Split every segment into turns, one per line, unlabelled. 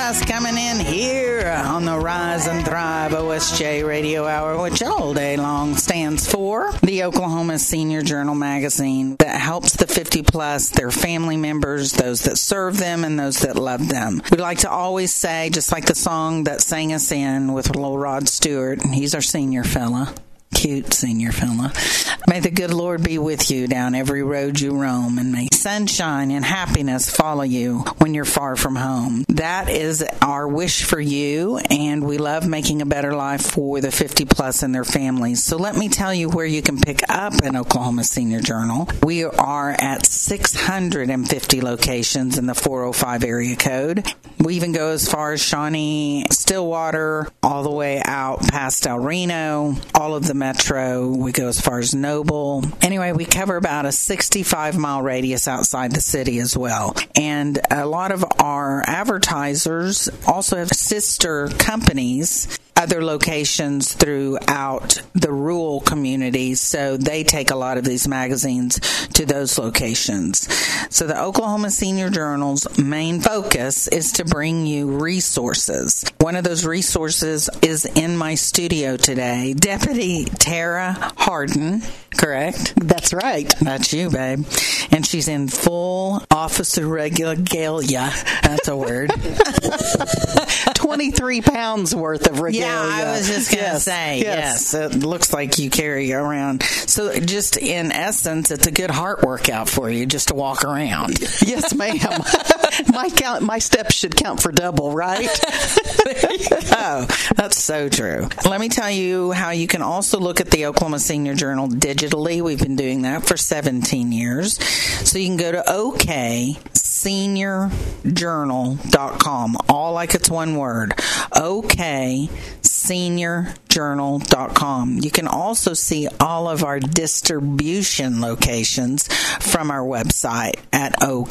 Plus coming in here on the Rise and Thrive OSJ Radio Hour, which all day long stands for the Oklahoma Senior Journal magazine that helps the 50 plus, their family members, those that serve them, and those that love them. We like to always say, just like the song that sang us in with little Rod Stewart, and he's our senior fella. Cute senior fella. May the good Lord be with you down every road you roam, and may sunshine and happiness follow you when you're far from home. That is our wish for you, and we love making a better life for the 50 plus and their families. So let me tell you where you can pick up an Oklahoma Senior Journal. We are at 650 locations in the 405 area code. We even go as far as Shawnee, Stillwater, all the way out past El Reno, all of the metro. We go as far as Noble. Anyway, we cover about a 65-mile radius outside the city as well. And a lot of our advertisers also have sister companies, other locations throughout the rural communities, so they take a lot of these magazines to those locations. So the Oklahoma Senior Journal's main focus is to bring you resources. One of those resources is in my studio today. Deputy Tara Harden, correct?
That's right.
That's you, babe. And she's in full officer regalia. That's a word.
23 pounds worth of regalia.
Yeah, I was just going to say, yes. It looks like you carry around. So just in essence, it's a good heart workout for you just to walk around.
Yes, ma'am. My steps should count for double, right?
There you go. That's so true. Let me tell you how you can also look at the Oklahoma Senior Journal digitally. We've been doing that for 17 years. So you can go to OKSeniorJournal.com. All like it's one word. OKSeniorJournal.com. You can also see all of our distribution locations from our website at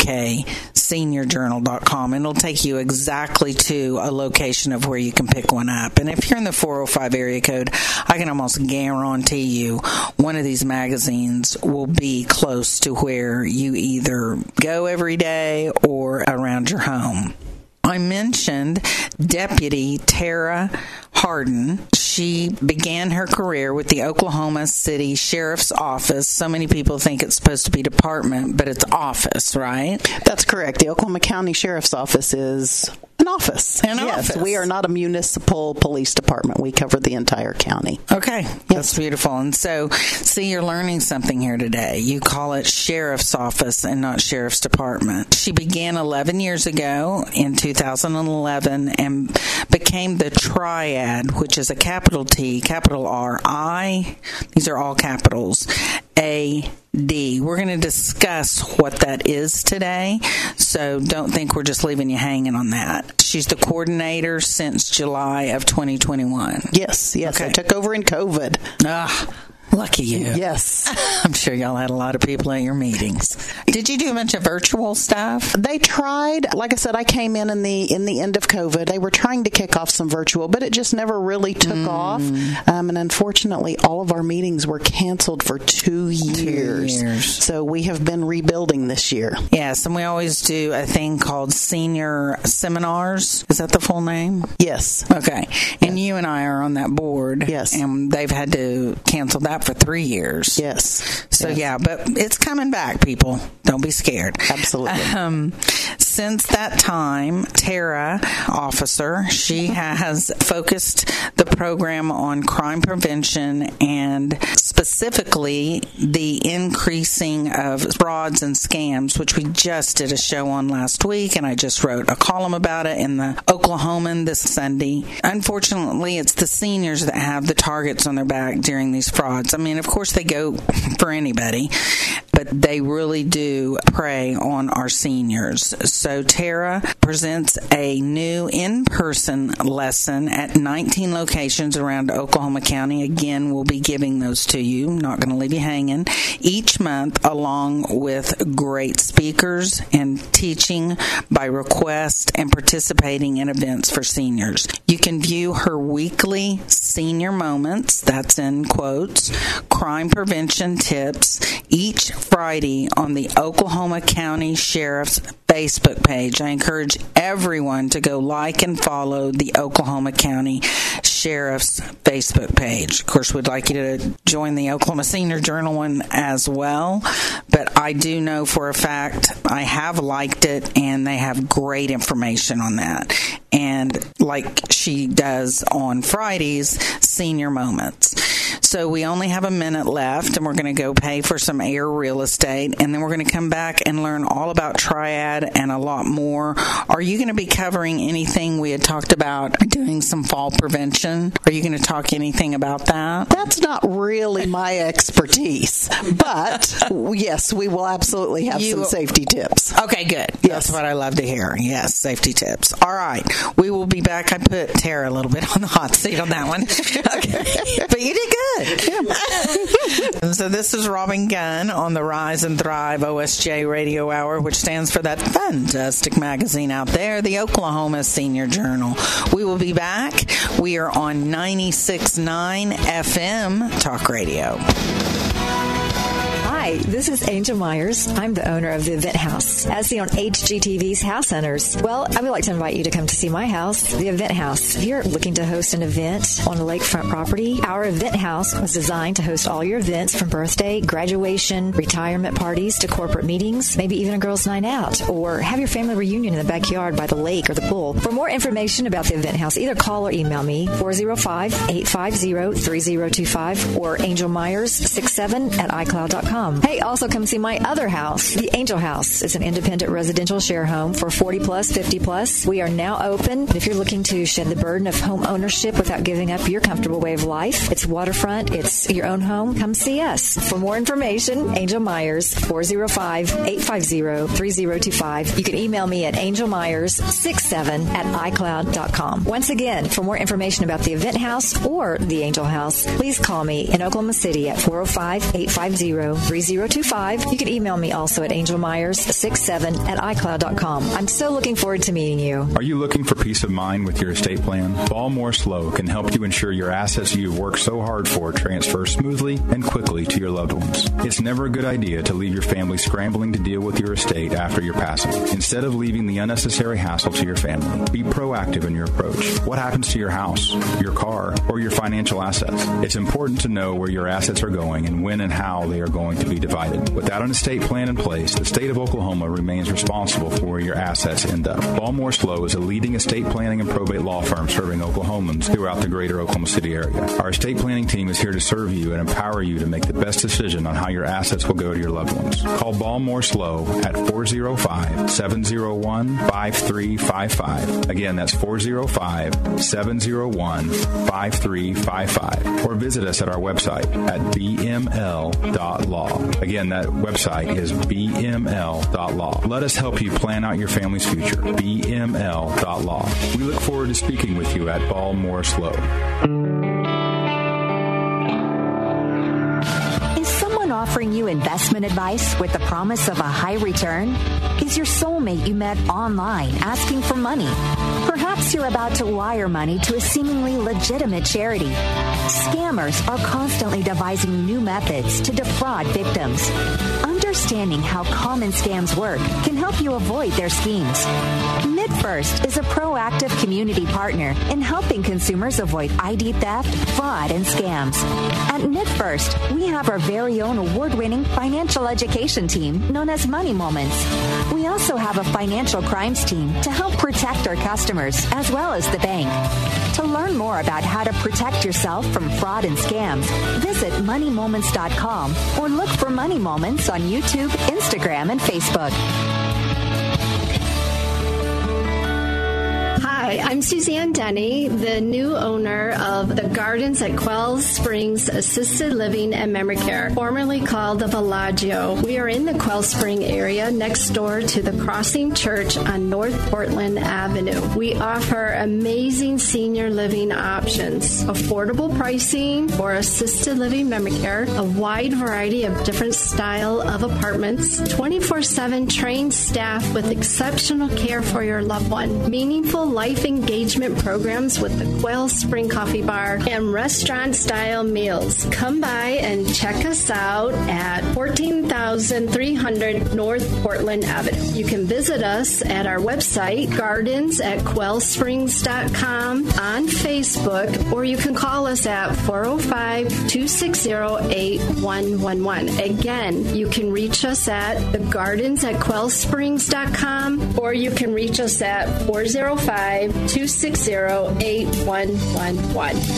OKSeniorJournal.com. And it'll take you exactly to a location of where you can pick one up. And if you're in the 405 area code, I can almost guarantee you one of these magazines will be close to where you either go every day or around your home. I mentioned Deputy Tara Harden. She began her career with the Oklahoma City Sheriff's Office. So many people think it's supposed to be department, but it's office, right?
That's correct. The Oklahoma County Sheriff's Office is an office.
Yes,
we are not a municipal police department. We cover the entire county.
Okay, yes. That's beautiful. And so, see, you're learning something here today. You call it Sheriff's Office and not Sheriff's Department. She began 11 years ago in 2011 and became the Triad, which is a capital T, capital R, I, these are all capitals, A, D. We're going to discuss what that is today, so don't think we're just leaving you hanging on that. She's the coordinator since July of 2021.
Yes. Okay. I took over in COVID.
Lucky you.
Yes.
I'm sure y'all had a lot of people at your meetings. Did you do a bunch of virtual stuff?
They tried. Like I said, I came in the end of COVID. They were trying to kick off some virtual, but it just never really took off. And unfortunately, all of our meetings were canceled for 2 years. So we have been rebuilding this year.
Yes, and we always do a thing called senior seminars. Is that the full name?
Yes.
Okay. And you and I are on that board.
Yes.
And they've had to cancel that for 3 years.
Yes.
So, yeah, but it's coming back, people. Don't be scared.
Absolutely.
Since that time, Tara, officer, she has focused the program on crime prevention and specifically the increasing of frauds and scams, which we just did a show on last week, and I just wrote a column about it in the Oklahoman this Sunday. Unfortunately, it's the seniors that have the targets on their back during these frauds. I mean, of course, they go for anybody, but they really do prey on our seniors. So Tara presents a new in-person lesson at 19 locations around Oklahoma County. Again, we'll be giving those to you. Not going to leave you hanging. Each month, along with great speakers and teaching by request and participating in events for seniors. You can view her weekly senior moments, that's in quotes, crime prevention tips, each Friday on the Oklahoma County Sheriff's Facebook page. I encourage everyone to go like and follow the Oklahoma County Sheriff's Facebook page. Of course, we'd like you to join the Oklahoma Senior Journal one as well, but I do know for a fact I have liked it, and they have great information on that. And like she does on Fridays, Senior Moments. So we only have a minute left, and we're going to go pay for some air real estate, and then we're going to come back and learn all about Triad and a lot more. Are you going to be covering anything we had talked about, doing some fall prevention? Are you going to talk anything about that?
That's not really my expertise, but yes, we will absolutely have some safety tips.
Okay, good. Yes. That's what I love to hear. Yes, safety tips. All right. We will be back. I put Tara a little bit on the hot seat on that one. Okay. But you did good. Yeah. So this is Robin Gunn on the Rise and Thrive OSJ Radio Hour, which stands for that fantastic magazine out there, the Oklahoma Senior Journal. We will be back. We are on 96.9 FM Talk Radio.
Hi, this is Angel Myers. I'm the owner of the Event House, as seen on HGTV's House Hunters. Well, I would like to invite you to come to see my house, the Event House. If you're looking to host an event on a lakefront property, our Event House was designed to host all your events from birthday, graduation, retirement parties to corporate meetings, maybe even a girls' night out, or have your family reunion in the backyard by the lake or the pool. For more information about the Event House, either call or email me 405-850-3025 or angelmyers67@icloud.com. Hey, also come see my other house, the Angel House. It's an independent residential share home for 40 plus, 50 plus. We are now open. If you're looking to shed the burden of home ownership without giving up your comfortable way of life, it's waterfront, it's your own home, come see us. For more information, Angel Myers, 405-850-3025. You can email me at angelmyers67@icloud.com. Once again, for more information about the Event House or the Angel House, please call me in Oklahoma City at 405-850-3025. You can email me also at angelmyers67@icloud.com. I'm so looking forward to meeting you.
Are you looking for peace of mind with your estate plan? Ball Morse Lowe can help you ensure your assets you've worked so hard for transfer smoothly and quickly to your loved ones. It's never a good idea to leave your family scrambling to deal with your estate after your passing. Instead of leaving the unnecessary hassle to your family, be proactive in your approach. What happens to your house, your car, or your financial assets? It's important to know where your assets are going and when and how they are going to be divided. Without an estate plan in place, the state of Oklahoma remains responsible for where your assets end up. Ball Morse Lowe is a leading estate planning and probate law firm serving Oklahomans throughout the greater Oklahoma City area. Our estate planning team is here to serve you and empower you to make the best decision on how your assets will go to your loved ones. Call Ball Morse Lowe at 405-701-5355. Again, that's 405-701-5355. Or visit us at our website at bml.law. Again, that website is bml.law. Let us help you plan out your family's future. bml.law. We look forward to speaking with you at Ball Morse Lowe.
Is someone offering you investment advice with the promise of a high return? Is your soulmate you met online asking for money? Perhaps you're about to wire money to a seemingly legitimate charity. Scammers are constantly devising new methods to defraud victims. Understanding how common scams work can help you avoid their schemes. MidFirst is a proactive community partner in helping consumers avoid ID theft, fraud, and scams. At MidFirst, we have our very own award-winning financial education team known as Money Moments. We also have a financial crimes team to help protect our customers as well as the bank. To learn more about how to protect yourself from fraud and scams, visit moneymoments.com or look for Money Moments on YouTube, Instagram, and Facebook.
Hi, I'm Suzanne Denny, the new owner of the Gardens at Quail Springs Assisted Living and Memory Care, formerly called the Villaggio. We are in the Quail Spring area next door to the Crossing Church on North Portland Avenue. We offer amazing senior living options, affordable pricing for assisted living memory care, a wide variety of different style of apartments, 24/7 trained staff with exceptional care for your loved one, meaningful life life engagement programs with the Quail Spring Coffee Bar, and restaurant-style meals. Come by and check us out at 14,300 North Portland Avenue. You can visit us at our website, gardens@quailsprings.com, on Facebook, or you can call us at 405-260-8111. Again, you can reach us at the gardens@quailsprings.com, or you can reach us at 405-260-8111.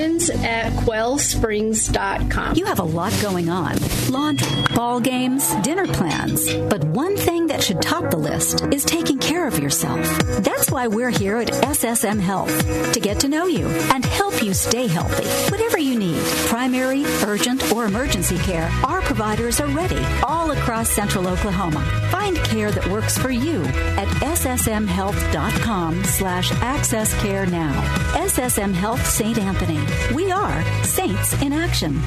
gardens@quailsprings.com.
You have a lot going on. Laundry, ball games, dinner plans. But one thing that should top the list is taking care of yourself. That's why we're here at SSM Health, to get to know you and help you stay healthy. Whatever you need, primary, urgent, or emergency care, our providers are ready all across Central Oklahoma. Find care that works for you at ssmhealth.com/access care now. SSM Health St. Anthony. We are Saints in Action.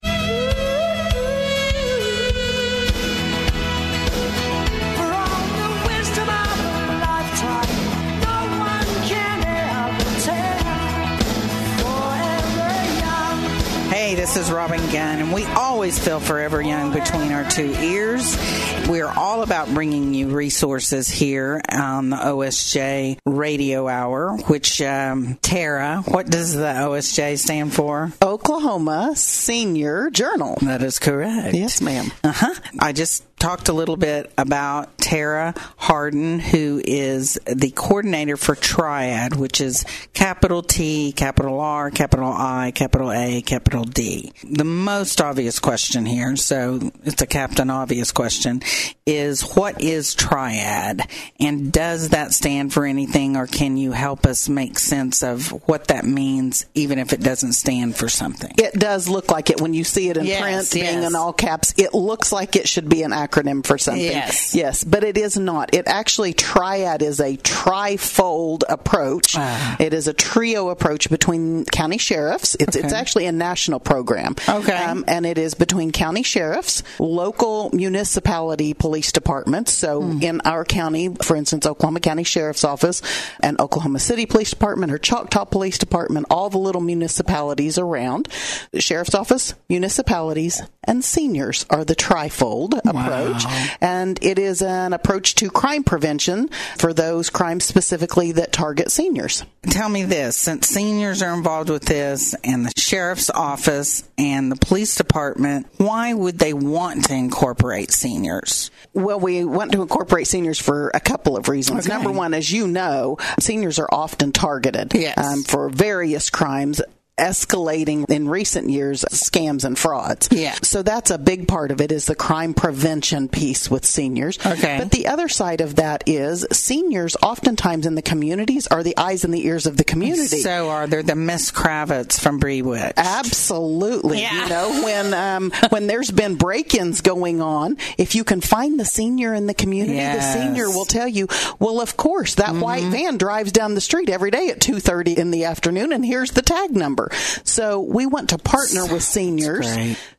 Hey, this is Robin Gunn, and we always feel forever young between our two ears. We're all about bringing you resources here on the OSJ Radio Hour, which, Tara, what does the OSJ stand for?
Oklahoma Senior Journal.
That is correct.
Yes, ma'am.
I just talked a little bit about Tara Harden, who is the coordinator for Triad, which is capital T, capital R, capital I, capital A, capital D. The most obvious question here, so it's a Captain Obvious question, is what is Triad? And does that stand for anything, or can you help us make sense of what that means, even if it doesn't stand for something?
It does look like it when you see it in print, being in all caps. It looks like it should be an acronym for something. Yes, but it is not. It actually, Triad is a trifold approach. It is a trio approach between county sheriffs. It's actually a national program. And it is between county sheriffs, local municipality police departments. So in our county, for instance, Oklahoma County Sheriff's Office and Oklahoma City Police Department or Choctaw Police Department, all the little municipalities around. The Sheriff's Office, municipalities, and seniors are the trifold approach. And it is an approach to crime prevention for those crimes specifically that target seniors.
Tell me this, since seniors are involved with this, and the sheriff's office and the police department, why would they want to incorporate seniors?
Well, we want to incorporate seniors for a couple of reasons. Number one, as you know, seniors are often targeted for various crimes, escalating in recent years, scams and frauds. So that's a big part of it, is the crime prevention piece with seniors. But the other side of that is seniors oftentimes in the communities are the eyes and the ears of the community.
So are they the Miss Kravitz from Brewitch?
Absolutely. You know, when there's been break-ins going on, if you can find the senior in the community, the senior will tell you, well, of course, that white van drives down the street every day at 2:30 in the afternoon, and here's the tag number. So we want to partner with seniors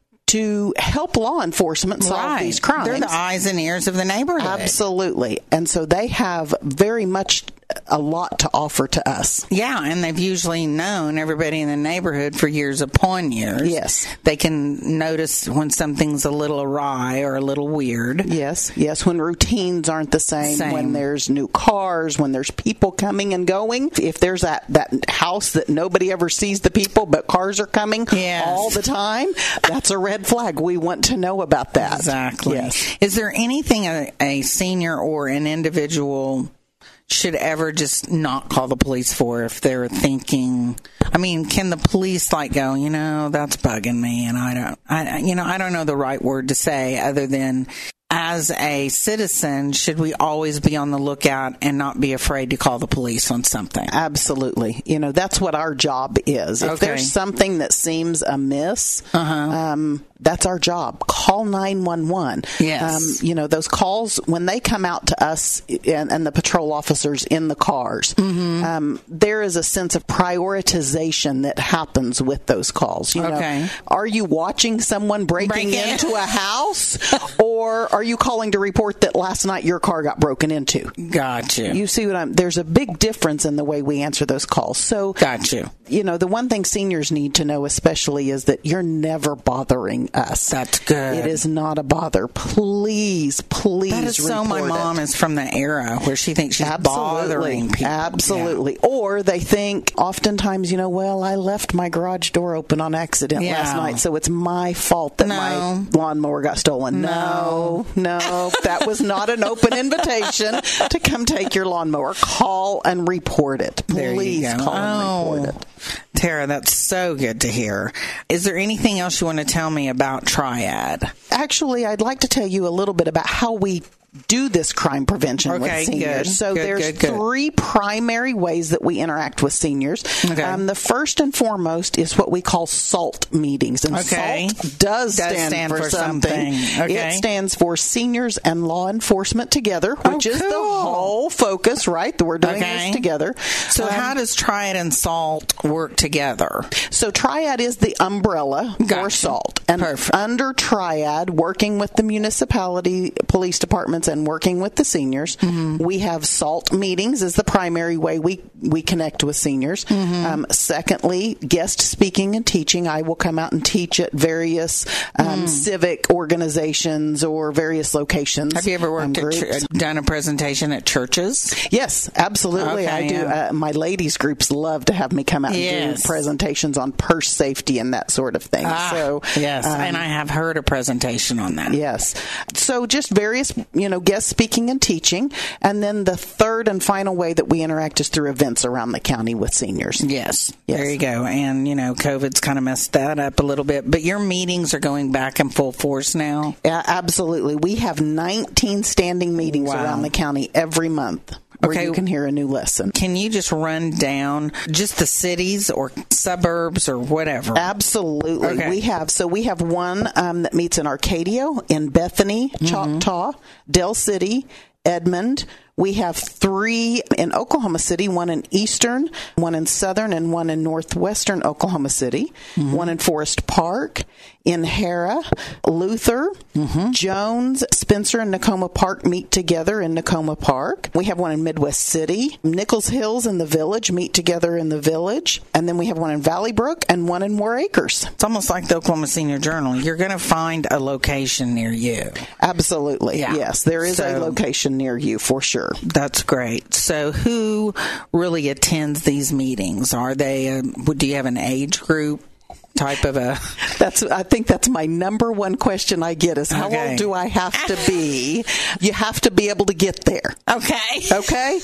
to help law enforcement solve these crimes.
They're the eyes and ears of the neighborhood.
Absolutely. And so they have very much a lot to offer to us.
Yeah, and they've usually known everybody in the neighborhood for years upon years.
Yes.
They can notice when something's a little awry or a little weird.
Yes, when routines aren't the same, when there's new cars, when there's people coming and going. If there's that house that nobody ever sees the people, but cars are coming all the time, that's a red flag. We want to know about that.
Exactly.
Yes.
Is there anything a senior or an individual should ever just not call the police for if they're thinking, I mean, can the police go, that's bugging me, and I don't know the right word to say other than, as a citizen, should we always be on the lookout and not be afraid to call the police on something?
Absolutely. That's what our job is. If there's something that seems amiss, that's our job. Call 911.
Yes.
Those calls, when they come out to us and the patrol officers in the cars, there is a sense of prioritization that happens with those calls. Are you watching someone breaking into a house, or are you calling to report that last night your car got broken into?
Got you.
You see there's a big difference in the way we answer those calls. So,
got you.
The one thing seniors need to know especially is that you're never bothering us.
That's good.
It is not a bother. Please
That is so my mom is from the era where she thinks she's bothering people.
Absolutely. Yeah. Or they think oftentimes, well, I left my garage door open on accident last night, so it's my fault that my lawnmower got stolen. No, that was not an open invitation to come take your lawnmower. Call and report it. Please call and report it.
Tara, that's so good to hear. Is there anything else you want to tell me about Triad?
Actually, I'd like to tell you a little bit about how we do this crime prevention with seniors.
Good.
So there's three primary ways that we interact with seniors. Okay. The first and foremost is what we call SALT meetings. And SALT does stand for something. Okay. It stands for Seniors and Law Enforcement Together, which is the whole focus, right? We're doing this together.
So how does Triad and SALT work together?
So Triad is the umbrella for SALT. And under Triad, working with the municipality, police departments, and working with the seniors, we have SALT meetings is the primary way we connect with seniors. Secondly, guest speaking and teaching. I will come out and teach at various civic organizations or various locations.
Have you ever done a presentation at churches?
Yes, absolutely. I do. My ladies groups love to have me come out and do presentations on purse safety and that sort of thing.
And I have heard a presentation on that.
Yes. So just various, guest speaking and teaching. And then the third and final way that we interact is through events around the county with seniors.
Yes. There you go. And, COVID's kind of messed that up a little bit. But your meetings are going back in full force now?
Yeah, absolutely. We have 19 standing meetings around the county every month, where you can hear a new lesson.
Can you just run down just the cities or suburbs or whatever?
Absolutely. Okay. We have one that meets in Arcadia, in Bethany, Choctaw, Del City, Edmond. We have 3 in Oklahoma City, one in eastern, one in southern, and one in northwestern Oklahoma City, one in Forest Park, in Hara, Luther, Jones, Spencer, and Nakoma Park meet together in Nakoma Park. We have one in Midwest City. Nichols Hills and the Village meet together in the Village. And then we have one in Valley Brook and one in War Acres.
It's almost like the Oklahoma Senior Journal. You're going to find a location near you.
Absolutely. Yeah. Yes, there is a location near you for sure.
That's great. So who really attends these meetings? Are they, do you have an age group type of a...
I think that's my number one question I get is how old do I have to be? You have to be able to get there. Okay.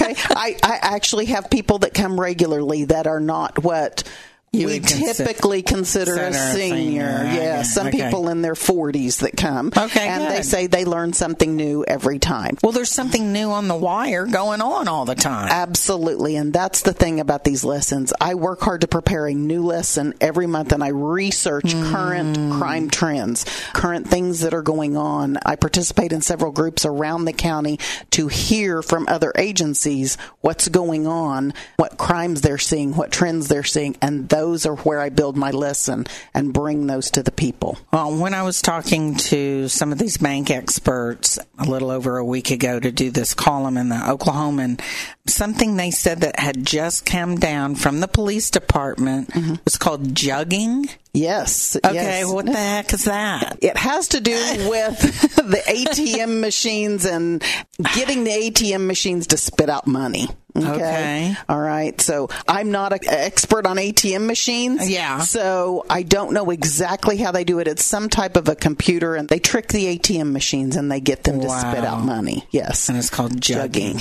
I actually have people that come regularly that are not what... we typically consider a senior. Yeah, some people in their 40s that come. They say they learn something new every time.
Well, there's something new on the wire going on all the time.
Absolutely, and that's the thing about these lessons. I work hard to prepare a new lesson every month, and I research current crime trends, current things that are going on. I participate in several groups around the county to hear from other agencies what's going on, what crimes they're seeing, what trends they're seeing, and those are where I build my lesson and bring those to the people.
Well, when I was talking to some of these bank experts a little over a week ago to do this column in the Oklahoman, something they said that had just come down from the police department was called jugging.
Yes.
Okay, what the heck is that?
It has to do with the ATM machines and getting the ATM machines to spit out money. Okay. All right. So I'm not an expert on ATM machines.
Yeah.
So I don't know exactly how they do it. It's some type of a computer, and they trick the ATM machines and they get them to spit out money. Yes.
And it's called jugging.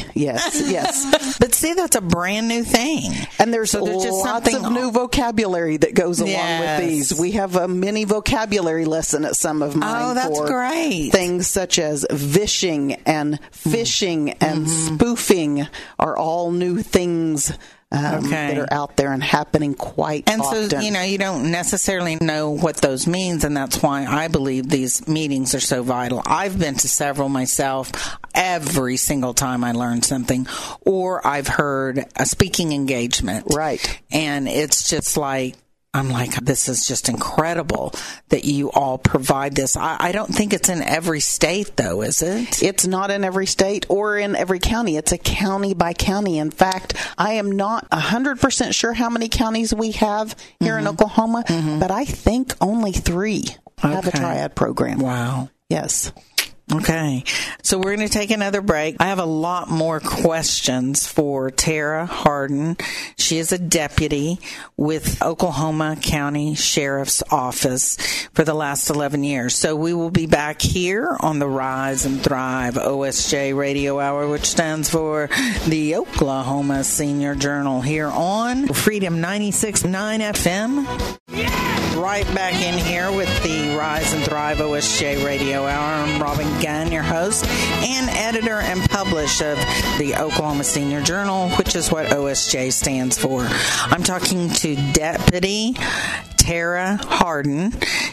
Yes.
But see, that's a brand new thing.
And there's lots of new vocabulary that goes along with these. We have a mini vocabulary lesson at some of mine.
Oh, that's great.
Things such as vishing and fishing and spoofing are all new things that are out there and happening quite often.
And so, you don't necessarily know what those means, and that's why I believe these meetings are so vital. I've been to several myself. Every single time I learn something, or I've heard a speaking engagement.
Right.
And it's just like, I'm like, this is just incredible that you all provide this. I don't think it's in every state, though, is it?
It's not in every state or in every county. It's a county by county. In fact, I am not 100% sure how many counties we have here in Oklahoma, but I think only 3 have a triad program.
Wow.
Yes.
Okay, so we're going to take another break. I have a lot more questions for Tara Harden. She is a deputy with Oklahoma County Sheriff's Office for the last 11 years. So we will be back here on the Rise and Thrive OSJ Radio Hour, which stands for the Oklahoma Senior Journal, here on Freedom 96.9 FM. Right back in here with the Rise and Thrive OSJ Radio Hour. I'm Robin Gunn, your host and editor and publisher of the Oklahoma Senior Journal, which is what OSJ stands for. I'm talking to Deputy Tara Harden.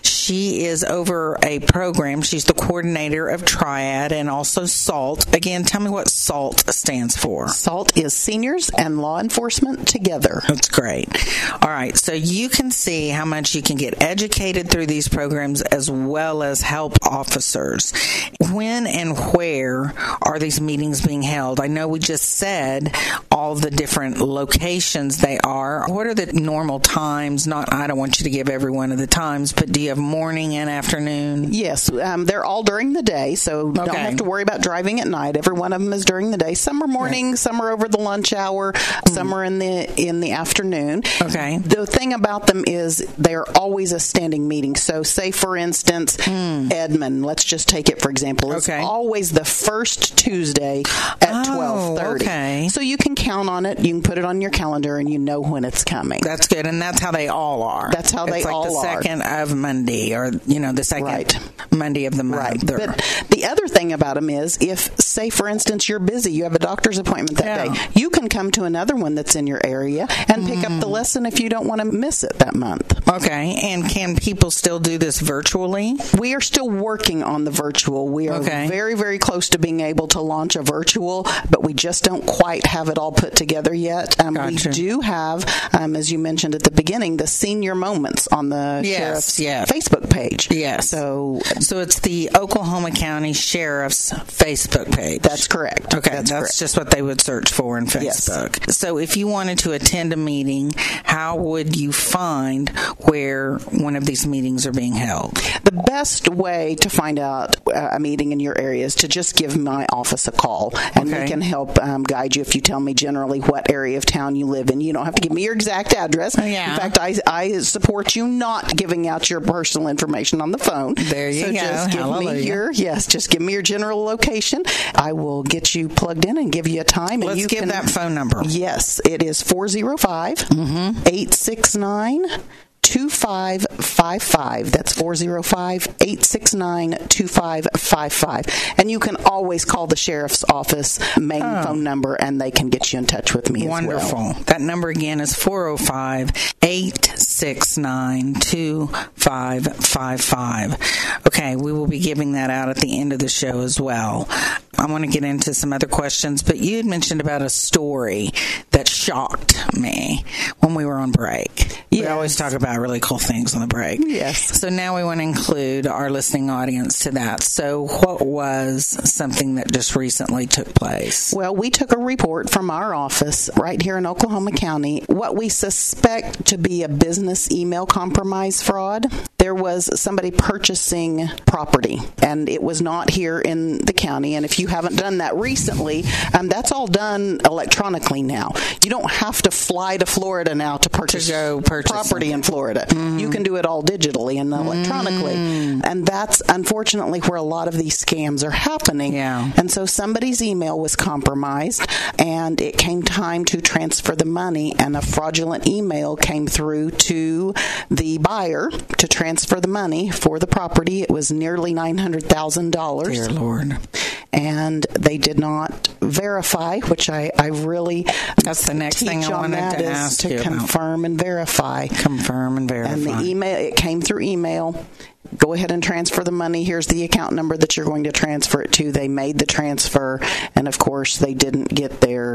She is over a program. She's the coordinator of Triad and also SALT. Again, tell me what SALT stands for.
SALT is Seniors and Law Enforcement Together.
That's great. All right, so you can see how much you can get educated through these programs as well as help officers. When and where are these meetings being held? I know we just said all the different locations they are. What are the normal times? I don't want you to give every one of the times, but do you have morning and afternoon?
Yes, they're all during the day, so don't have to worry about driving at night. Every one of them is during the day. Some are morning, some are over the lunch hour, some are in the afternoon.
Okay.
The thing about them is they're always a standing meeting. So say, for instance, Edmond, let's just take it for example. It's always the first Tuesday at 12:30.
Okay.
So you can count on it. You can put it on your calendar and you know when it's coming.
That's good, and that's how they all are.
That's how they all are.
It's like the second of Monday, or the second Monday of the month.
Right. But the other thing about them is, if, say, for instance, you're busy, you have a doctor's appointment that day, you can come to another one that's in your area and pick up the lesson if you don't want to miss it that month.
Okay. And can people still do this virtually?
We are still working on the virtual. We are very, very close to being able to launch a virtual, but we just don't quite have it all put together yet. We do have, as you mentioned at the beginning, the senior moments on the Sheriff's Facebook page.
Yes.
So
it's the Oklahoma County Sheriff's Facebook page.
That's correct.
Okay. That's just what they would search for in Facebook. Yes. So if you wanted to attend a meeting, how would you find where one of these meetings are being held?
The best way to find out a meeting in your area is to just give my office a call, and we can help guide you if you tell me generally what area of town you live in. You don't have to give me your exact address. In fact, I support you not giving out your personal information on the phone.
There you go.
Just give me your general location. I will get you plugged in and give you a time.
Let's
and
give that phone number.
Yes, it is 405-869-2555. That's 405-869-2555. And you can always call the Sheriff's Office main phone number, and they can get you in touch with me as well.
Wonderful. That number again is 405-869-2555. Okay, we will be giving that out at the end of the show as well. I want to get into some other questions, but you had mentioned about a story that shocked me when we were on break. We always talk about really cool things on the break.
Yes.
So now we want to include our listening audience to that. So what was something that just recently took place?
Well, we took a report from our office right here in Oklahoma County, what we suspect to be a business email compromise fraud. There was somebody purchasing property, and it was not here in the county. And if you haven't done that recently, that's all done electronically now. You don't have to fly to Florida now to purchase property in Florida. You can do it all digitally and electronically. And that's unfortunately where a lot of these scams are happening. And so somebody's email was compromised, and it came time to transfer the money, and a fraudulent email came through to the buyer to transfer the money for the property. It was nearly $900,000.
Dear Lord.
And they did not verify, which I really
that's the next thing I wanted to ask you about.
Confirm and verify.
Confirm and verify.
And the email, it came through email. Go ahead and transfer the money. Here's the account number that you're going to transfer it to. They made the transfer, and of course, they didn't get their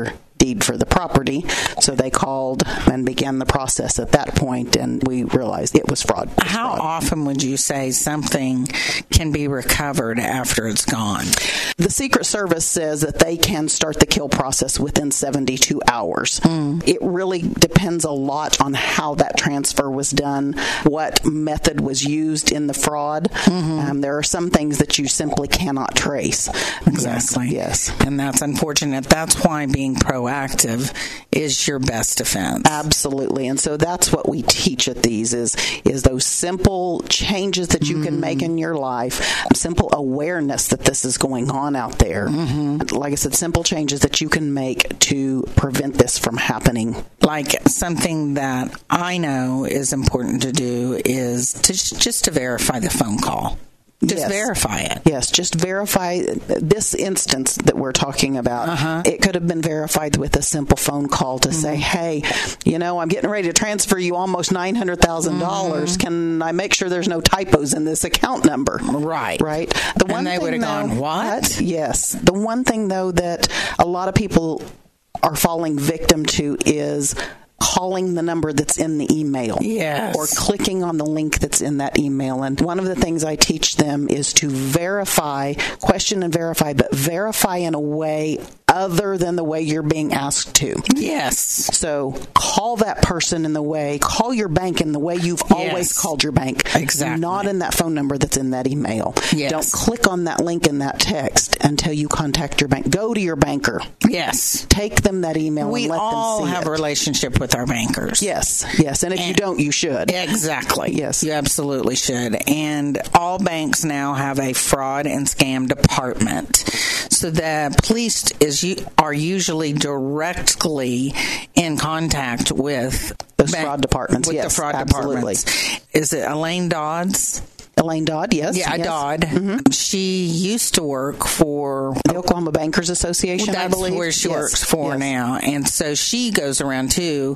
deed for the property. So they called and began the process at that point, and we realized it was fraud.
How often would you say something can be recovered after it's gone?
The Secret Service says that they can start the kill process within 72 hours. It really depends a lot on how that transfer was done, what method was used in the fraud. There are some things that you simply cannot trace.
Exactly.
Yes.
And that's unfortunate. That's why being proactive is your best defense.
Absolutely. And so that's what we teach at these is those simple changes that you can make in your life, simple awareness that this is going on out there. Like I said, simple changes that you can make to prevent this from happening.
Like something that I know is important to do is just to verify the phone call. Just verify it.
Yes, just verify this instance that we're talking about. It could have been verified with a simple phone call to say, hey, I'm getting ready to transfer you almost $900,000. Can I make sure there's no typos in this account number?
Right.
Right.
And they would have gone, what?
Yes. The one thing, though, that a lot of people are falling victim to is calling the number that's in the email.
Yes.
Or clicking on the link that's in that email. And one of the things I teach them is to verify, question and verify, but verify in a way other than the way you're being asked to.
Yes.
So call that person in the way, call your bank in the way you've always called your bank.
Exactly.
Not in that phone number that's in that email.
Yes.
Don't click on that link in that text until you contact your bank. Go to your banker.
Yes.
Take them that email
we
and let them see it.
We all have a relationship with our bankers.
Yes. And if you don't, you should.
Exactly.
Yes.
You absolutely should. And all banks now have a fraud and scam department. So the police are usually directly in contact with
those fraud departments.
With the fraud departments. Is it Elaine Dodds?
Elaine Dodd, yes.
Yeah,
yes.
Dodd. She used to work for
the Oklahoma Bankers Association, I believe.
That's where she works for now. And so she goes around to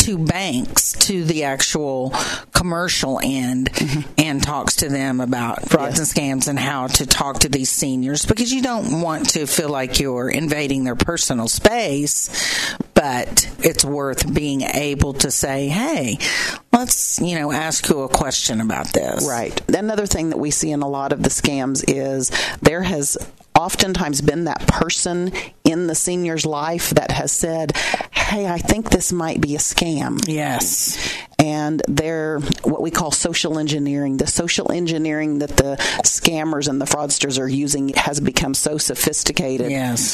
banks, to the actual commercial end, and talks to them about frauds and scams and how to talk to these seniors, because you don't want to feel like you're invading their personal space, but it's worth being able to say, hey, let's, ask you a question about this.
Right. Another thing that we see in a lot of the scams is there has oftentimes been that person in the senior's life that has said, hey, I think this might be a scam.
Yes.
And they're what we call social engineering. The social engineering that the scammers and the fraudsters are using has become so sophisticated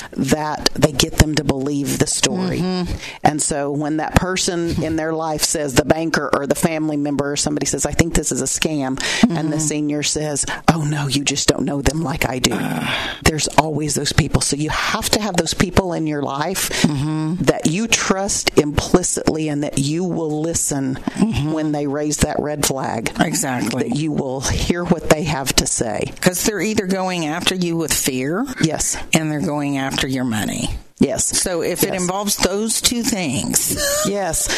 that they get them to believe the story. And so when that person in their life says, the banker or the family member or somebody says, I think this is a scam, and the senior says, oh no, you just don't know them like I do. There's always those people. So you have to have those people in your life that you trust implicitly and that you will listen when they raise that red flag.
Exactly.
That you will hear what they have to say.
Because they're either going after you with fear.
Yes.
And they're going after your money.
Yes.
So if it involves those two things.
Yes.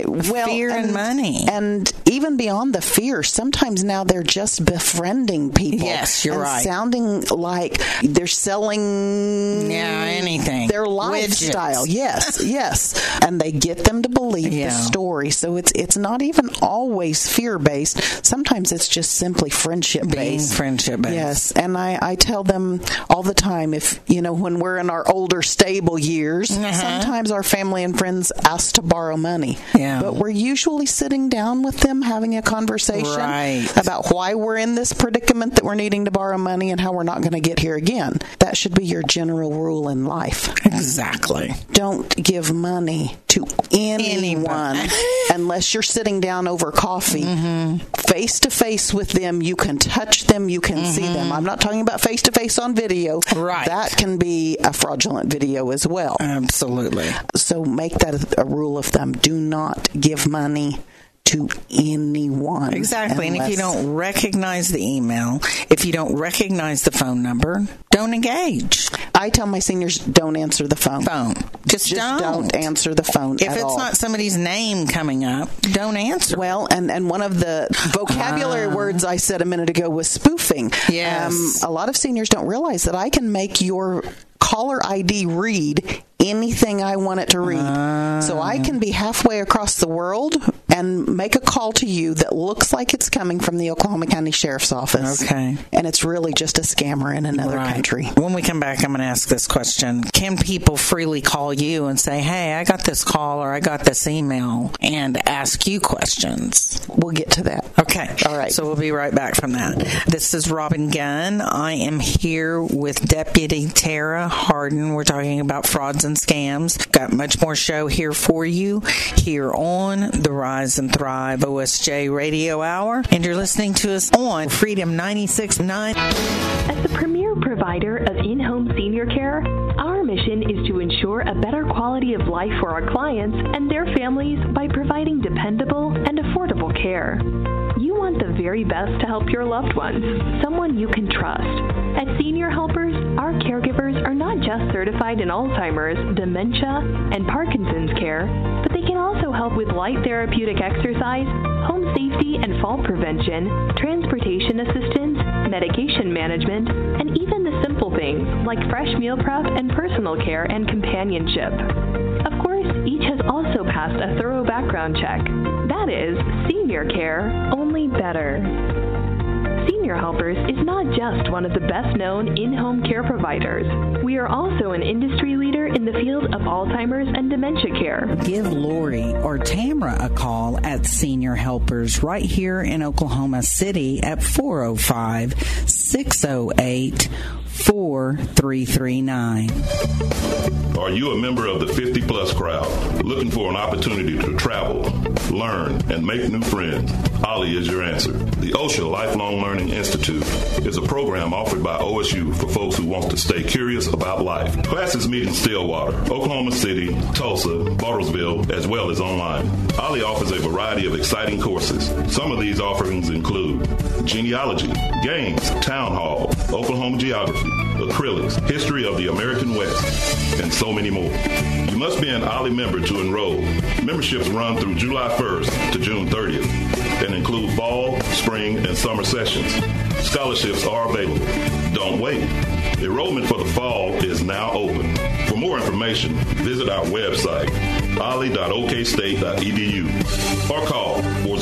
Fear and money.
And even beyond the fear, sometimes now they're just befriending people.
Yes, you're right.
Sounding like they're selling
anything.
Their lifestyle. Widgets. Yes. And they get them to believe the story. So it's not even always fear-based. Sometimes it's just simply friendship-based.
Being friendship-based.
Yes. And I tell them all the time, if, when we're in our older stable years, sometimes our family and friends ask to borrow money.
Yeah.
But we're usually sitting down with them, having a conversation about why we're in this predicament that we're needing to borrow money and how we're not going to get here again. That should be your general rule in life.
Exactly.
Don't give money to anyone unless you're sitting down over coffee. Face to face with them, you can touch them, you can see them. I'm not talking about face to face on video.
Right.
That can be a fraudulent video as well.
Absolutely.
So make that a rule of thumb. Do not give money to anyone.
Exactly. And if you don't recognize the email, if you don't recognize the phone number, don't engage.
I tell my seniors, don't answer the phone.
Just
don't answer the phone
if it's not somebody's name coming up, don't answer.
Well, and one of the vocabulary words I said a minute ago was spoofing.
Yes.
A lot of seniors don't realize that I can make your caller ID read anything I want it to read. So I can be halfway across the world and make a call to you that looks like it's coming from the Oklahoma County Sheriff's Office.
Okay.
And it's really just a scammer in another country.
When we come back, I'm going to ask this question. Can people freely call you and say, hey, I got this call or I got this email, and ask you questions?
We'll get to that.
Okay.
All right.
So we'll be right back from that. This is Robin Gunn. I am here with Deputy Tara Harden. We're talking about frauds and scams. Got much more show here for you here on the Rise and Thrive OSJ Radio Hour. And you're listening to us on Freedom 96.9.
As the premier provider of in-home senior care, our mission is to ensure a better quality of life for our clients and their families by providing dependable and affordable care. You want the very best to help your loved ones, someone you can trust. At Senior Helpers, our caregivers are not just certified in Alzheimer's, dementia, and Parkinson's care, but they can also help with light therapeutic exercise, home safety and fall prevention, transportation assistance, medication management, and even the simple things like fresh meal prep and personal care and companionship. Of course, each has also passed a thorough background check. That is senior care, only better. Senior Helpers is not just one of the best-known in-home care providers. We are also an industry leader in the field of Alzheimer's and dementia care.
Give Lori or Tamara a call at Senior Helpers right here in Oklahoma City at 405-608-4339.
Are you a member of the 50-plus crowd looking for an opportunity to travel, learn, and make new friends? OLLI is your answer. The OSHA Lifelong Learning Institute is a program offered by OSU for folks who want to stay curious about life. Classes meet in Stillwater, Oklahoma City, Tulsa, Bartlesville, as well as online. OLLI offers a variety of exciting courses. Some of these offerings include genealogy, games, town hall, Oklahoma geography, acrylics, history of the American West, and so many more. You must be an OLLI member to enroll. Memberships run through July 1st to June 30th and include fall, spring, and summer sessions. Scholarships are available. Don't wait. Enrollment for the fall is now open. For more information, visit our website, olli.okstate.edu, or call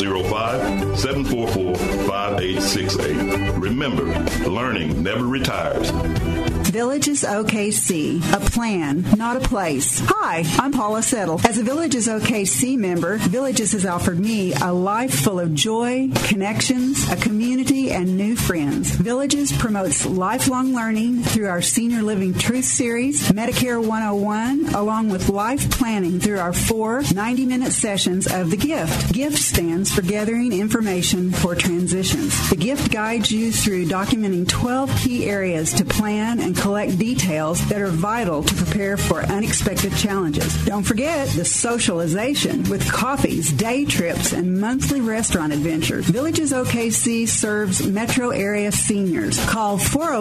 405-744-5868. Remember, learning never retires.
Villages OKC, a plan, not a place. Hi, I'm Paula Settle. As a Villages OKC member, Villages has offered me a life full of joy, connections, a community, and new friends. Villages promotes lifelong learning through our Senior Living Truth Series, Medicare 101, along with life planning through our 4 90-minute sessions of The Gift. GIFT stands for Gathering Information for Transitions. The Gift guides you through documenting 12 key areas to plan and collect details that are vital to prepare for unexpected challenges. Don't forget the socialization with coffees, day trips, and monthly restaurant adventures. Villages OKC serves metro area seniors. Call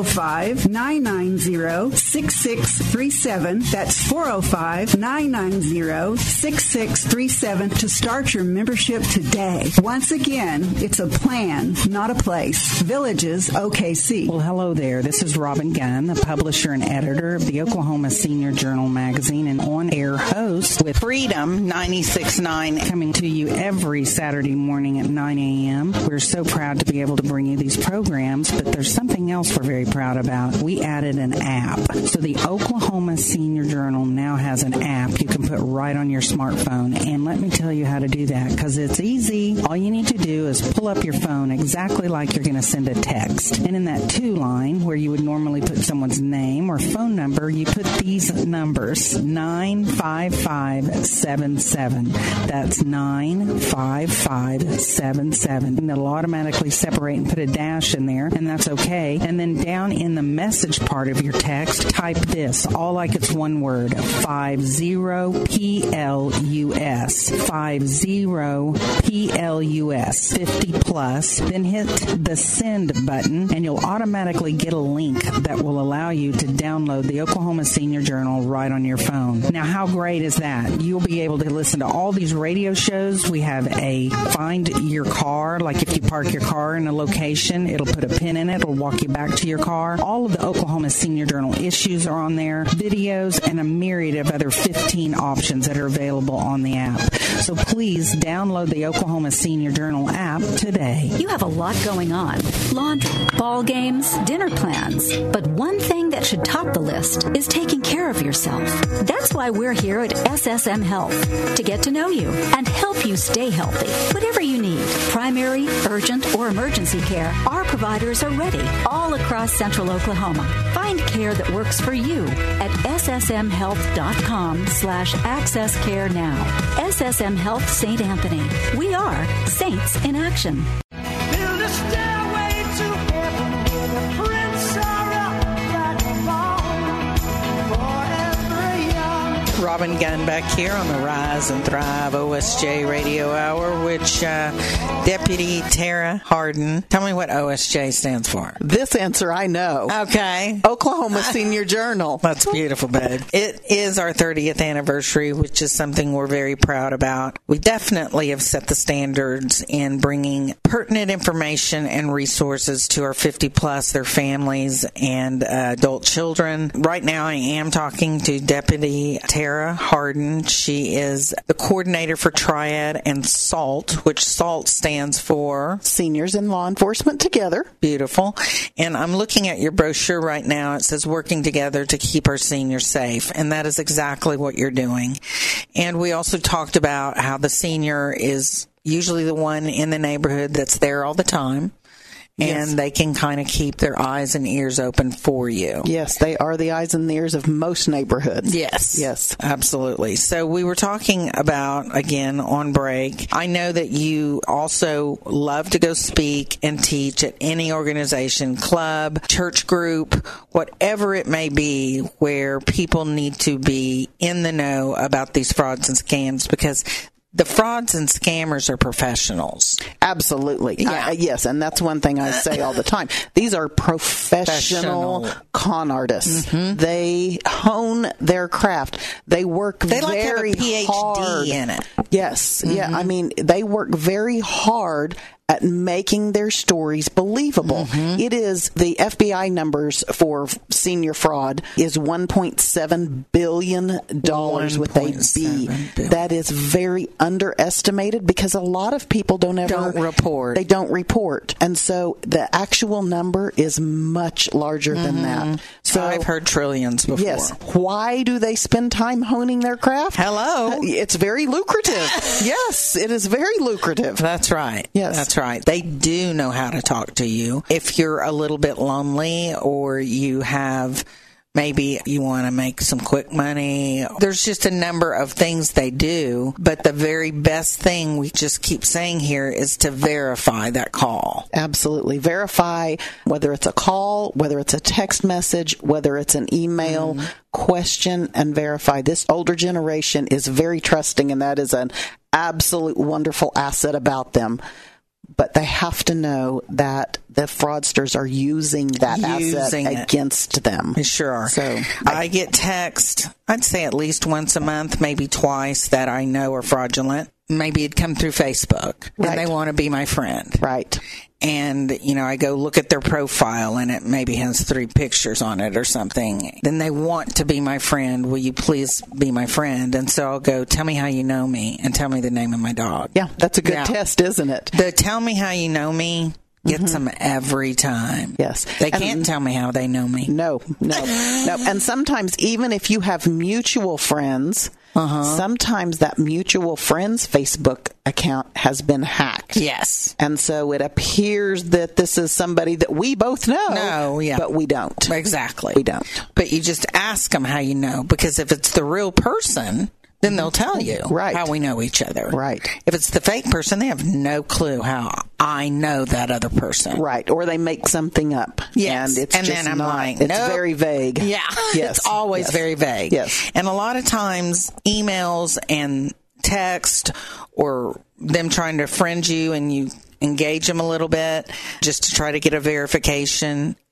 405-990-6637. That's 405-990-6637 to start your membership today. Once again, it's a plan, not a place. Villages OKC.
Well, hello there. This is Robin Gunn, the publisher and editor of the Oklahoma Senior Journal magazine and on-air host with Freedom 96.9, coming to you every Saturday morning at 9 a.m. We're so proud to be able to bring you these programs, but there's something else we're very proud about. We added an app. So the Oklahoma Senior Journal now has an app you can put right on your smartphone, and let me tell you how to do that, because it's easy. All you need to do is pull up your phone exactly like you're going to send a text, and in that to line where you would normally put someone's name or phone number, you put these numbers, 95577. That's 95577. And it'll automatically separate and put a dash in there, and that's okay. And then down in the message part of your text, type this, all like it's one word, 50PLUS. 50PLUS, 50 plus. Then hit the send button, and you'll automatically get a link that will allow you to download the Oklahoma Senior Journal right on your phone. Now, how great is that? You'll be able to listen to all these radio shows. We have a find your car, like if you park your car in a location, it'll put a pin in it, it'll walk you back to your car. All of the Oklahoma Senior Journal issues are on there, videos, videos, and a myriad of other 15 options that are available on the app. So please download the Oklahoma Senior Journal app today.
You have a lot going on. Laundry, ball games, dinner plans. But one thing that should top the list is taking care of yourself. That's why we're here at SSM Health, to get to know you and help you stay healthy. Whatever you need, primary, urgent, or emergency care, our providers are ready all across central Oklahoma. Find care that works for you at ssmhealth.com/access care now. SSM Health St. Anthony. We are Saints in Action.
Build a stairway to heaven where the prince are up like a ball forever young.
Robin Gunn back here on the Rise and Thrive OSJ Radio Hour, which Deputy Tara Harden. Tell me what OSJ stands for.
This answer I know.
Okay.
Oklahoma Senior Journal.
That's beautiful, babe. It is our 30th anniversary, which is something we're very proud about. We definitely have set the standards in bringing pertinent information and resources to our 50-plus, their families, and adult children. Right now, I am talking to Deputy Tara Harden. She is the coordinator for Triad and SALT, which SALT stands for
Seniors in Law Enforcement Together.
Beautiful. And I'm looking at your brochure right now. It says working together to keep our seniors safe. And that is exactly what you're doing. And we also talked about how the senior is usually the one in the neighborhood that's there all the time. And they can kind of keep their eyes and ears open for you.
Yes, they are the eyes and the ears of most neighborhoods.
Yes.
Yes.
Absolutely. So we were talking about, again, on break, I know that you also love to go speak and teach at any organization, club, church group, whatever it may be, where people need to be in the know about these frauds and scams, because the frauds and scammers are professionals.
Absolutely.
Yeah.
Yes, and that's one thing I say all the time. These are professional con artists. Mm-hmm. They hone their craft. They work very
have a PhD
hard
in it.
Yes.
Mm-hmm.
Yeah, I mean, they work very hard at making their stories believable.
Mm-hmm.
It is, the FBI numbers for senior fraud is $1.7 billion with a B. That is very underestimated because a lot of people don't report. They don't report. And so the actual number is much larger than that. So
I've heard trillions before.
Yes. Why do they spend time honing their craft?
Hello.
It's very lucrative. Yes, it is very lucrative.
That's right.
Yes.
That's right. They do know how to talk to you. If you're a little bit lonely or you have, maybe you want to make some quick money, there's just a number of things they do. But the very best thing we just keep saying here is to verify that call.
Absolutely. Verify whether it's a call, whether it's a text message, whether it's an email. Question and verify. This older generation is very trusting, and that is an absolute wonderful asset about them. But they have to know that the fraudsters are using that asset against them.
They sure are.
So
I get text, I'd say at least once a month, maybe twice, that I know are fraudulent. Maybe it'd come through Facebook, and they want to be my friend.
Right.
And, I go look at their profile, and it maybe has 3 pictures on it or something. Then they want to be my friend. Will you please be my friend? And so I'll go, tell me how you know me, and tell me the name of my dog.
Yeah, that's a good test, isn't it?
The tell me how you know me gets them every time.
Yes.
They can't tell me how they know me.
No. And sometimes, even if you have mutual friends, sometimes that mutual friend's Facebook account has been hacked.
Yes.
And so it appears that this is somebody that we both know. But we don't.
Exactly.
We don't.
But you just ask them how you know, because if it's the real person, then they'll tell you how we know each other.
Right.
If it's the fake person, they have no clue how I know that other person.
Right. Or they make something up.
Yes.
And it's
and
just
then I'm like,
it's very vague.
Yeah.
Yes.
It's always very vague.
Yes.
And a lot of times, emails and text, or them trying to friend you and you engage them a little bit just to try to get a verification,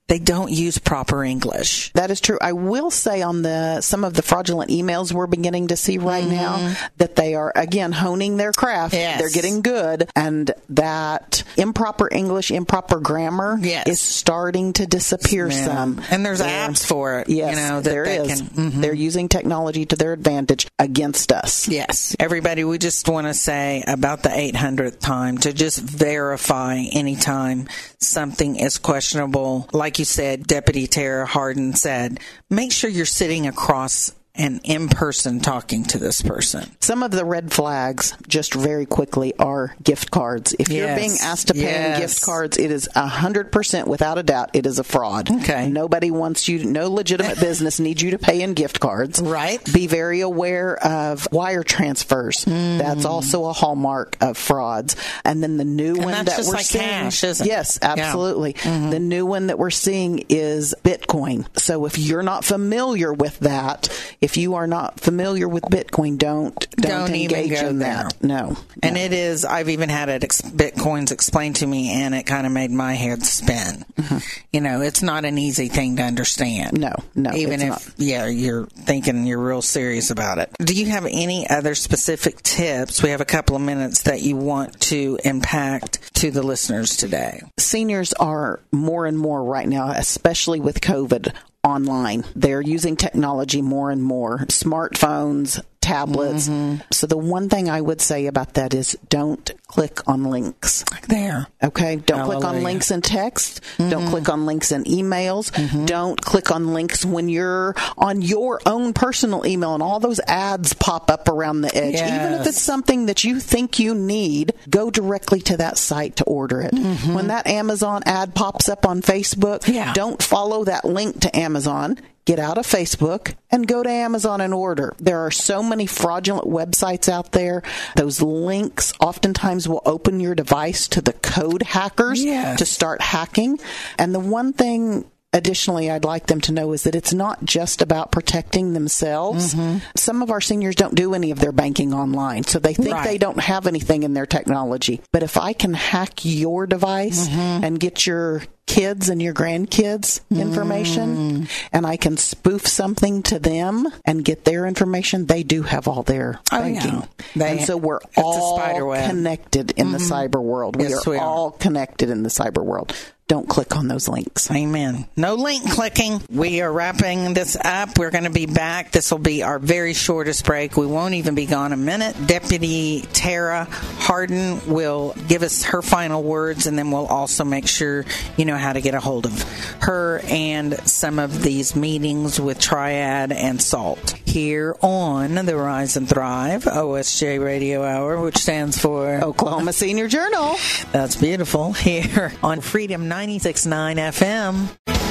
they don't use proper English.
That is true. I will say on some of the fraudulent emails we're beginning to see right now that they are, again, honing their craft.
Yes.
They're getting good. And that improper English, improper grammar is starting to disappear some.
And there's apps for it.
Yes,
there is.
They're using technology to their advantage against us.
Yes. Everybody, we just want to say about the 800th time to just verify anytime something is questionable. Like you said, Deputy Tara Harden said, make sure you're sitting across and in person talking to this person.
Some of the red flags, just very quickly, are gift cards. If you're being asked to pay in gift cards, it is 100% without a doubt, it is a fraud.
Okay.
Nobody wants you, no legitimate business needs you to pay in gift cards.
Right.
Be very aware of wire transfers. That's also a hallmark of frauds. And then the new one that we're seeing.
Cash, isn't it?
Yes, absolutely.
Yeah.
The new one that we're seeing is Bitcoin. So if you're not familiar with that, if you are not familiar with Bitcoin, don't engage in that. No.
And it is, I've even had Bitcoins explained to me, and it kind of made my head spin. You know, it's not an easy thing to understand.
No,
even if you're thinking you're real serious about it. Do you have any other specific tips? We have a couple of minutes that you want to impact to the listeners today.
Seniors are more and more right now, especially with COVID, online. They're using technology more and more, smartphones, tablets. So the one thing I would say about that is don't click on links.
There.
Okay? Don't click on links in text. Don't click on links in emails. Don't click on links when you're on your own personal email and all those ads pop up around the edge. Even if it's something that you think you need, go directly to that site to order it. When that Amazon ad pops up on Facebook, don't follow that link to Amazon. Get out of Facebook and go to Amazon and order. There are so many fraudulent websites out there. Those links oftentimes will open your device to the code hackers to start hacking. And the one thing additionally I'd like them to know is that it's not just about protecting themselves. Some of our seniors don't do any of their banking online, so they think they don't have anything in their technology. But if I can hack your device and get your kids and your grandkids information, and I can spoof something to them and get their information, they do have all their banking. And so we're all connected in the cyber world. We are all connected in the cyber world. Don't click on those links.
Amen. No link clicking. We are wrapping this up. We're going to be back. This will be our very shortest break. We won't even be gone a minute. Deputy Tara Harden will give us her final words, and then we'll also make sure you know how to get a hold of her and some of these meetings with Triad and SALT here on the Rise and Thrive OSJ Radio Hour, which stands for
Oklahoma Senior Journal.
That's beautiful. Here on Freedom 96.9 FM.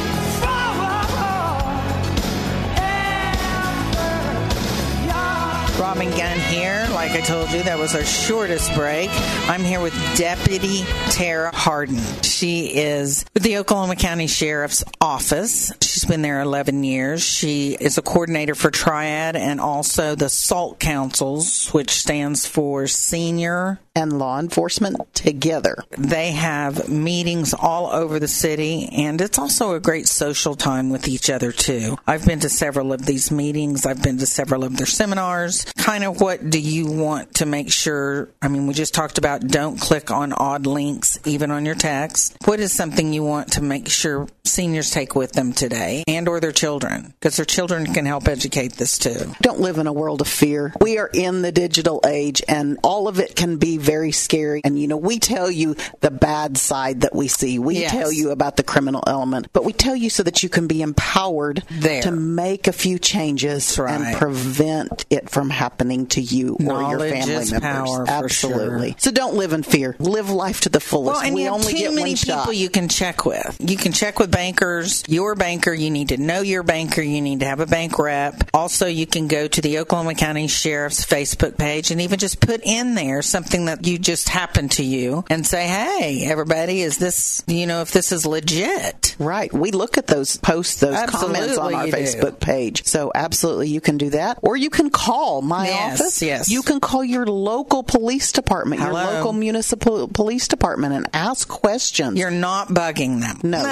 Robin Gunn here. Like I told you, that was our shortest break. I'm here with Deputy Tara Harden. She is with the Oklahoma County Sheriff's Office. She's been there 11 years. She is a coordinator for Triad and also the SALT Councils, which stands for Senior
and Law Enforcement Together.
They have meetings all over the city, and it's also a great social time with each other, too. I've been to several of these meetings. I've been to several of their seminars. Kind of what do you want to make sure? I mean, we just talked about don't click on odd links, even on your text. What is something you want to make sure seniors take with them today and or their children? Because their children can help educate this, too.
Don't live in a world of fear. We are in the digital age, and all of it can be very scary. And, you know, we tell you the bad side that we see. We tell you about the criminal element. But we tell you so that you can be empowered to make a few changes and prevent it from happening to you or your family members.
Power,
absolutely. Sure. So don't live in fear. Live life to the fullest.
Well, and
we
you have
only get
many
one shot.
people you can check with. You can check with bankers. Your banker, you need to know your banker. You need to have a bank rep. Also, you can go to the Oklahoma County Sheriff's Facebook page and even just put in there something that you just happened to you and say, hey, everybody, is this, you know, if this is legit?
Right. We look at those posts, those comments on our Facebook page. So absolutely you can do that. Or you can call my office.
Yes.
You can call your local police department, your local municipal police department and ask questions.
You're not bugging them.
No, you are not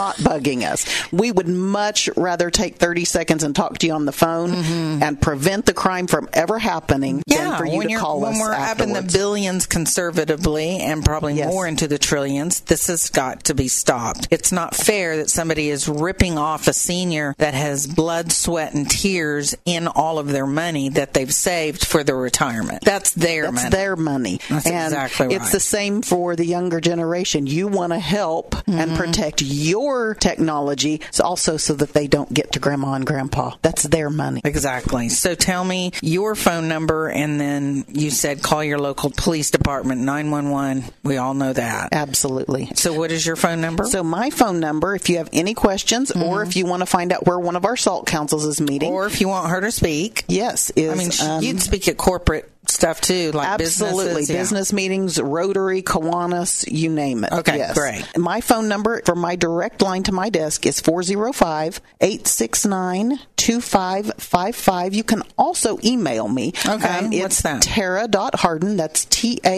not bugging us. We would much rather take 30 seconds and talk to you on the phone and prevent the crime from ever happening than for you to call us
when we're up in the billions conservatively and probably more into the trillions. This has got to be stopped. It's not fair that somebody is ripping off a senior that has blood, sweat, and tears in all of their money that they've saved for their retirement. That's their money.
That's their money.
That's exactly right.
It's the same for the younger generation. You want to help and protect your technology also so that they don't get to grandma and grandpa. That's their money.
Exactly. So tell me your phone number, and then you said call your local police department, 911. We all know that.
Absolutely.
So what is your phone number?
So my phone number, if you have any questions or if you want to find out where one of our SALT councils is meeting.
Or if you want her to speak.
Yes.
You'd speak at corporate stuff too, like
absolutely business meetings, Rotary, Kiwanis, you name it.
Okay, great.
My phone number for my direct line to my desk is 405-869-2555. You can also email me.
Okay, what's that?
Tara.Hardin, that's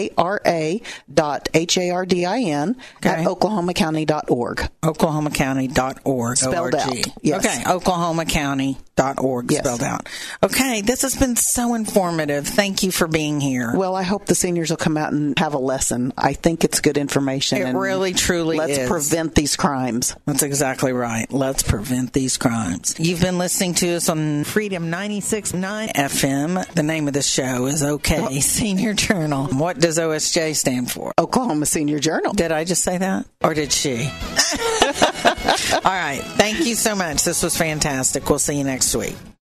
TARA.HARDIN at OklahomaCounty.org.
OklahomaCounty.org.
Spelled out. Yes.
Okay, OklahomaCounty.org spelled out. Okay, this has been so informative. Thank you for being here.
Well, I hope the seniors will come out and have a lesson. I think it's good information.
It really, truly is.
Let's prevent these crimes.
That's exactly right. Let's prevent these crimes. You've been listening to us on Freedom 96.9 FM. The name of the show is OK Senior Journal. What does OSJ stand for?
Oklahoma Senior Journal.
Did I just say that? Or did she? All right. Thank you so much. This was fantastic. We'll see you next week.